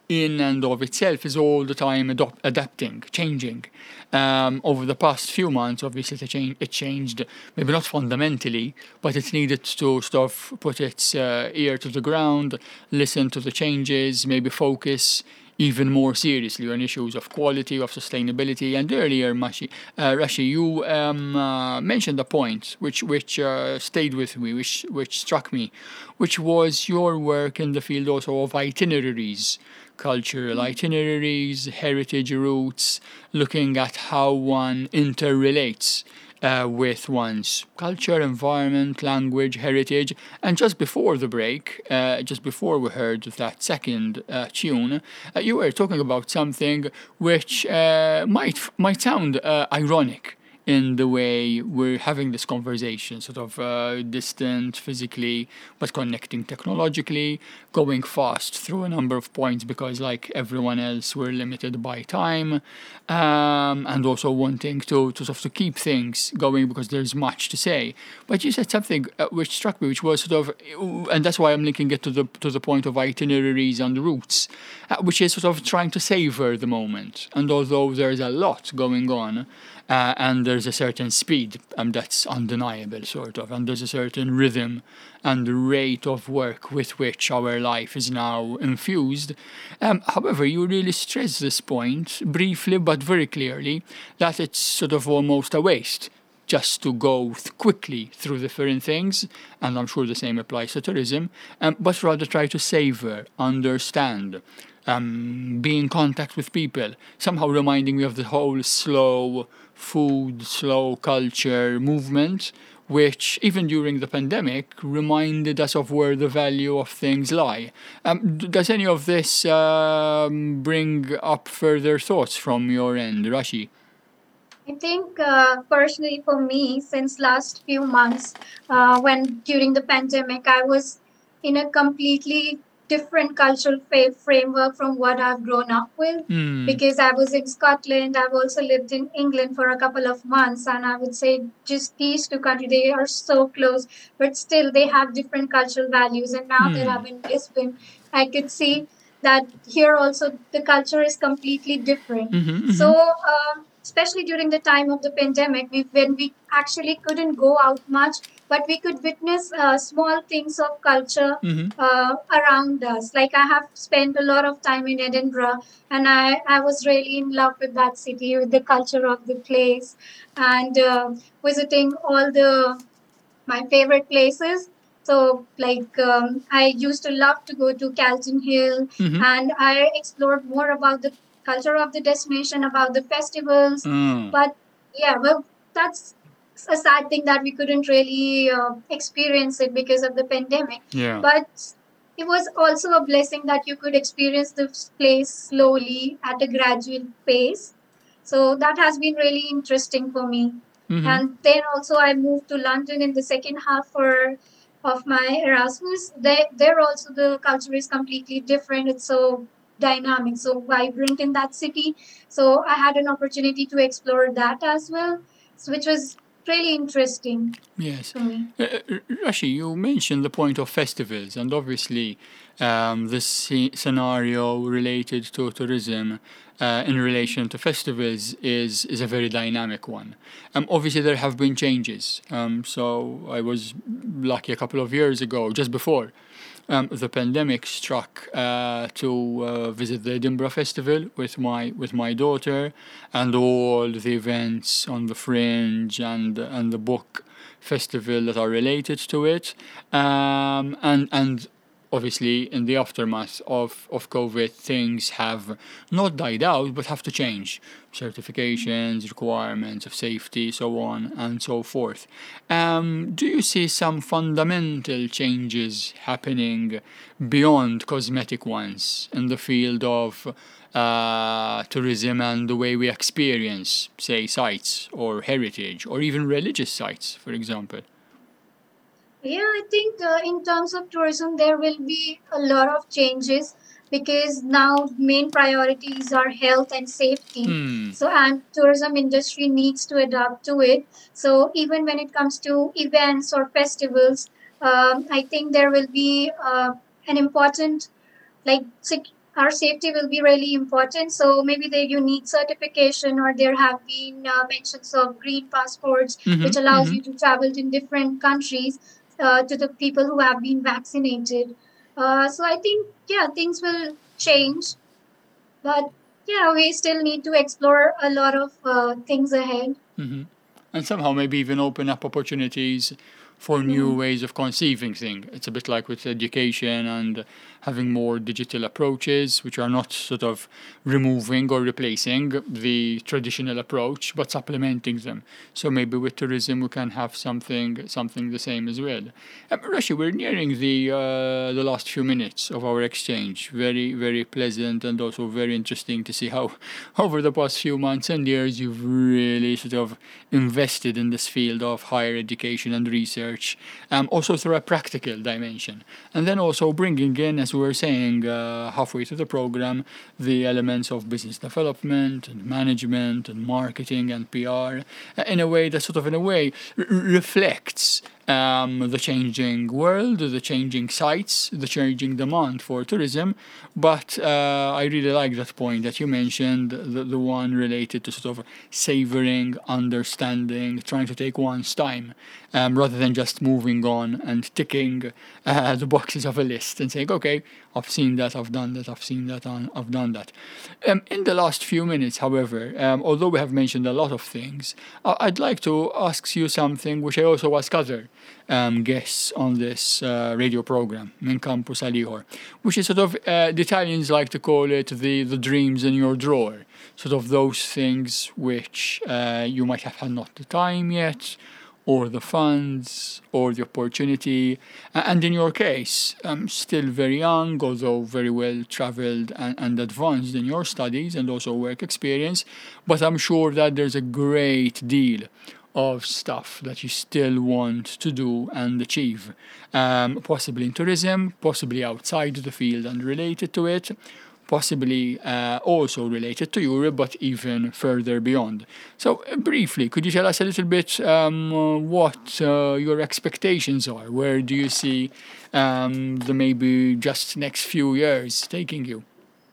in and of itself is all the time adop- adapting, changing. Um, over the past few months, obviously, it, change, it changed, maybe not fundamentally, but it needed to sort of put its uh, ear to the ground, listen to the changes, maybe focus even more seriously on issues of quality, of sustainability. And earlier, Mashi, uh, Rashi, you um, uh, mentioned a point which which uh, stayed with me, which which struck me, which was your work in the field also of itineraries, cultural itineraries, heritage routes, looking at how one interrelates uh, with one's culture, environment, language, heritage. And just before the break, uh, just before we heard that second uh, tune, uh, you were talking about something which uh, might might sound uh, ironic in the way we're having this conversation, sort of uh, distant physically, but connecting technologically, going fast through a number of points because, like everyone else, we're limited by time, um, and also wanting to, to sort of to keep things going because there's much to say. But you said something uh, which struck me, which was sort of, and that's why I'm linking it to the to the point of itineraries and routes, uh, which is sort of trying to savor the moment. And although there's a lot going on, Uh, and there's a certain speed um, that's undeniable, sort of, and there's a certain rhythm and rate of work with which our life is now infused. Um, however, you really stress this point briefly but very clearly that it's sort of almost a waste just to go th- quickly through different things, and I'm sure the same applies to tourism, um, but rather try to savor, understand, um, be in contact with people, somehow reminding me of the whole slow food, slow culture movement, which even during the pandemic reminded us of where the value of things lie. Um, d- does any of this um, bring up further thoughts from your end, Rashi? I think uh, personally for me, since last few months, uh, when during the pandemic, I was in a completely different cultural fa- framework from what I've grown up with. Hmm. Because I was in Scotland, I've also lived in England for a couple of months, and I would say just these two countries, they are so close, but still they have different cultural values. And now that I'm Hmm. in Lisbon, I could see that here also the culture is completely different. Mm-hmm, So, mm-hmm. um, especially during the time of the pandemic, we, when we actually couldn't go out much, but we could witness uh, small things of culture Mm-hmm. uh, around us. Like I have spent a lot of time in Edinburgh, and I, I was really in love with that city, with the culture of the place, and uh, visiting all the my favorite places. So, like, um, I used to love to go to Calton Hill, Mm-hmm. and I explored more about the culture of the destination, about the festivals. Mm. But yeah, well, that's a sad thing that we couldn't really uh, experience it because of the pandemic. Yeah. But it was also a blessing that you could experience this place slowly at a gradual pace. So that has been really interesting for me. Mm-hmm. And then also I moved to London in the second half for of my Erasmus. There, there also the culture is completely different. It's so dynamic, so vibrant in that city. So I had an opportunity to explore that as well, so which was really interesting Yes. for me. Uh, uh, Rashi, you mentioned the point of festivals, and obviously, um, this sce- scenario related to tourism uh, in relation to festivals is is a very dynamic one. Um, obviously, there have been changes. Um, so I was lucky a couple of years ago, just before um, the pandemic struck, uh, to uh, visit the Edinburgh Festival with my with my daughter, and all the events on the Fringe and and the book festival that are related to it, um, and and obviously in the aftermath of, of COVID, things have not died out but have to change. Certifications, requirements of safety, so on and so forth. Um, do you see some fundamental changes happening beyond cosmetic ones in the field of uh, tourism and the way we experience, say, sites or heritage or even religious sites, for example? Yeah, I think uh, in terms of tourism, there will be a lot of changes because now main priorities are health and safety. Hmm. So, and tourism industry needs to adapt to it. So, even when it comes to events or festivals, um, I think there will be uh, an important like sec- our safety will be really important. So maybe the unique certification, or there have been uh, mentions of green passports, which Mm-hmm, allows mm-hmm. you to travel in different countries uh, to the people who have been vaccinated. Uh, so I think, yeah, things will change, but yeah, we still need to explore a lot of uh, things ahead. Mm-hmm. And somehow maybe even open up opportunities for new Mm. ways of conceiving things. It's a bit like with education and having more digital approaches, which are not sort of removing or replacing the traditional approach, but supplementing them. So maybe with tourism we can have something something the same as well. Um, Rashi, we're nearing the uh, the last few minutes of our exchange. Very very pleasant and also very interesting to see how over the past few months and years you've really sort of invested in this field of higher education and research, um, also through a practical dimension. And then also bringing in, as we were saying uh, halfway through the program, the elements of business development and management and marketing and P R uh, in a way that sort of, in a way, r- reflects um, the changing world, the changing sites, the changing demand for tourism. But uh, I really like that point that you mentioned, the, the one related to sort of savoring, understanding, trying to take one's time, um, rather than just moving on and ticking uh, the boxes of a list and saying, okay, I've seen that, I've done that, I've seen that, and I've done that. Um, in the last few minutes, however, um, although we have mentioned a lot of things, I- I'd like to ask you something which I also ask other um, guests on this uh, radio program, Min Campus Alihor, which is sort of, uh, the Italians like to call it the, the dreams in your drawer, sort of those things which uh, you might have had not the time yet, or the funds, or the opportunity. A- And in your case, um, still very young, although very well traveled and, and advanced in your studies and also work experience, but I'm sure that there's a great deal of stuff that you still want to do and achieve, um, possibly in tourism, possibly outside the field and related to it, possibly uh, also related to Europe, but even further beyond. So, uh, briefly, could you tell us a little bit um, uh, what uh, your expectations are? Where do you see um, the maybe just next few years taking you?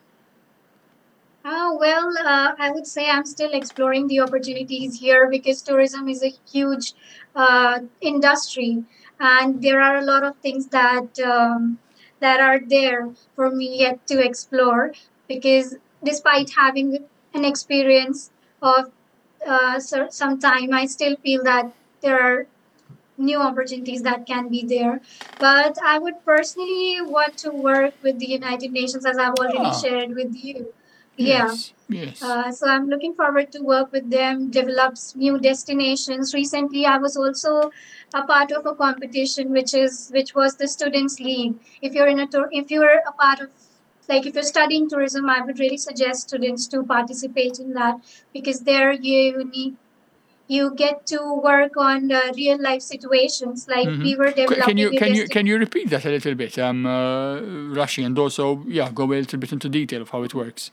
Oh, well, uh, I would say I'm still exploring the opportunities here because tourism is a huge uh, industry, and there are a lot of things that um, that are there for me yet to explore. Because despite having an experience of uh, so- some time, I still feel that there are new opportunities that can be there. But I would personally want to work with the United Nations, as I've already Ah, shared with you. Yeah. yes, yes. Uh, so I'm looking forward to work with them, develop s- new destinations. Recently, I was also a part of a competition, which is which was the Students League. If you're in a tour, if you're a part of, like, if you're studying tourism, I would really suggest students to participate in that, because there you need you get to work on uh, real life situations. Like, Mm-hmm. we were Can you developing a can you can destination. you repeat that a little bit, um, uh, Rashi, and also yeah, go a little bit into detail of how it works.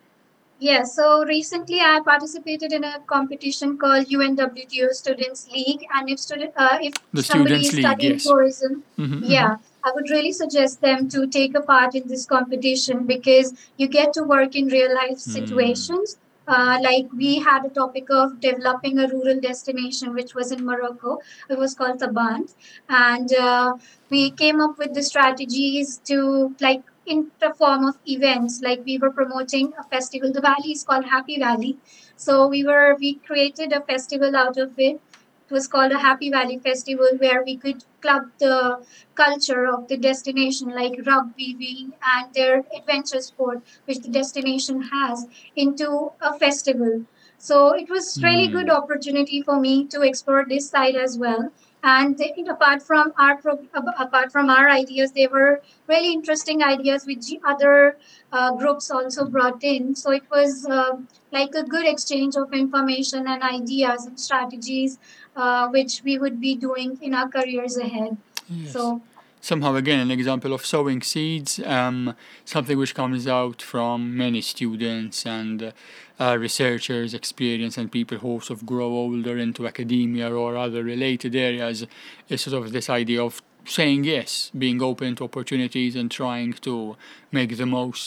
Yeah, so recently I participated in a competition called U N W T O Students League, and if student, uh, if The somebody Students' is League, studying yes. tourism, Mm-hmm, mm-hmm. yeah, I would really suggest them to take a part in this competition, because you get to work in real life Mm. situations. Uh, like, we had a topic of developing a rural destination, which was in Morocco. It was called Tabant, and uh, we came up with the strategies to, like, in the form of events. Like, we were promoting a festival. The valley is called Happy Valley, so we were we created a festival out of it. It was called a Happy Valley Festival, where we could club the culture of the destination, like rug weaving and their adventure sport, which the destination has, into a festival. So it was really good Mm. opportunity for me to explore this side as well. And they- apart from our pro- ab- apart from our ideas, they were really interesting ideas which the other uh, groups also brought in. So it was uh, like a good exchange of information and ideas and strategies, uh, which we would be doing in our careers ahead. Yes. So Somehow, again, an example of sowing seeds, um, something which comes out from many students and uh, uh, researchers' experience and people who sort of grow older into academia or other related areas, is sort of this idea of saying yes, being open to opportunities and trying to make the most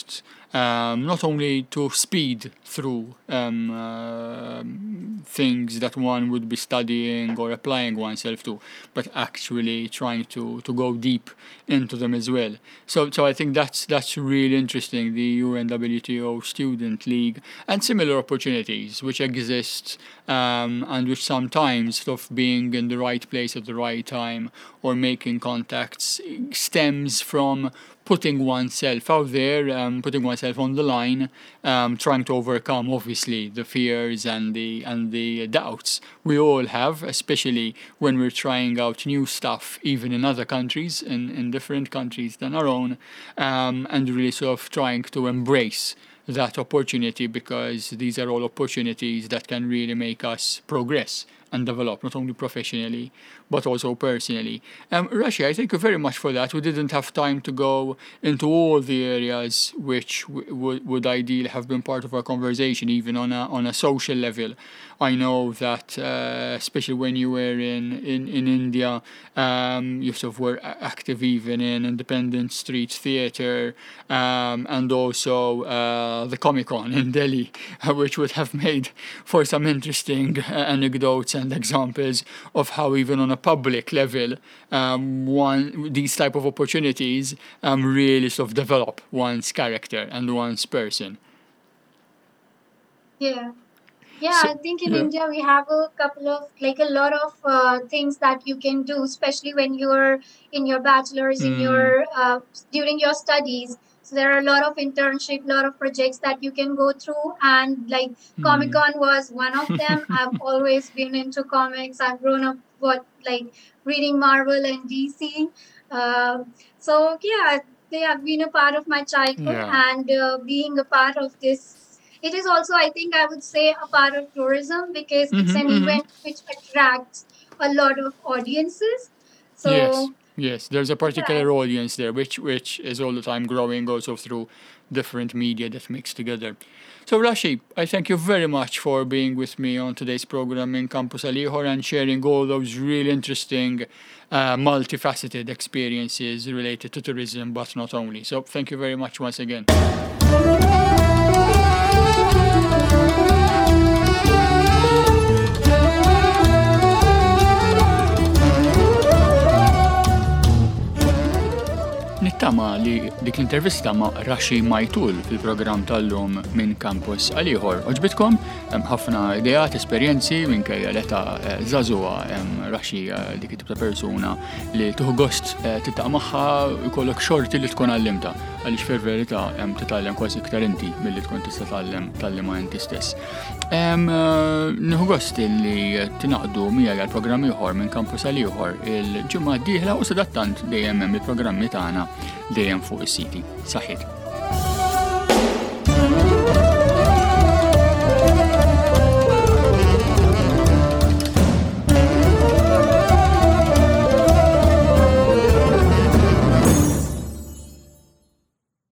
um, not only to speed through um, uh, things that one would be studying or applying oneself to, but actually trying to, to go deep into them as well. So so I think that's that's really interesting, the U N W T O Student League and similar opportunities which exist um, and which sometimes sort of being in the right place at the right time or making contacts stems from putting oneself out there, um, putting oneself on the line, um, trying to overcome obviously the fears and the and the doubts we all have, especially when we're trying out new stuff, even in other countries, in, in different countries than our own, um, and really sort of trying to embrace that opportunity, because these are all opportunities that can really make us progress and develop, not only professionally, but also personally. Um, Rashi, I thank you very much for that. We didn't have time to go into all the areas which w- w- would ideally have been part of our conversation, even on a on a social level. I know that, uh, especially when you were in, in, in India, um, you sort of were active even in independent street theatre, um, and also uh, the Comic-Con in Delhi, which would have made for some interesting uh, anecdotes and examples of how even on a public level, um, one these type of opportunities um, really sort of develop one's character and one's person. Yeah. Yeah, So- I think in yeah. India we have a couple of, like a lot of uh, things that you can do, especially when you're in your bachelor's, in Mm. your uh, during your studies. So there are a lot of internship, lot of projects that you can go through, and like Comic Con was one of them. I've always been into comics. I've grown up what like reading Marvel and D C. Uh, so yeah, they have been a part of my childhood, Yeah. and uh, being a part of this. It is also, I think, I would say, a part of tourism, because it's Mhm, an mhm. event which attracts a lot of audiences. So yes, yes. There's a particular yeah. audience there, which which is all the time growing, also through different media that mix together. So Rashi, I thank you very much for being with me on today's program in Campus Al Ieħor and sharing all those really interesting, uh, multifaceted experiences related to tourism, but not only. So thank you very much once again. Nittama li dik l-intervista ma' Rashi Majtul fil-programm tal-lum minn Campus Al Ieħor. Oġbitkom hemm ħafna ideat, esperjenzi minkejja l-età eh, żagħżugħa hemm Rashi eh, dik it-tip ta' persuna li tuħu gost eh, titaq' magħha jkollok xorti li tkun għallimta, għaliex fil-verità hemm titgħallem kważi iktar inti milli tkun tista' tgħallem tgħallimha inti stess. Hemm eh, nieħu gost li tingħaqdu miegħi għal programm ieħor minn Campus Al Ieħor il-ġimgħa d-dieħla u sadattant dejjem hemm il-programmi tagħna dejjem fuq is-siti. Saħħit.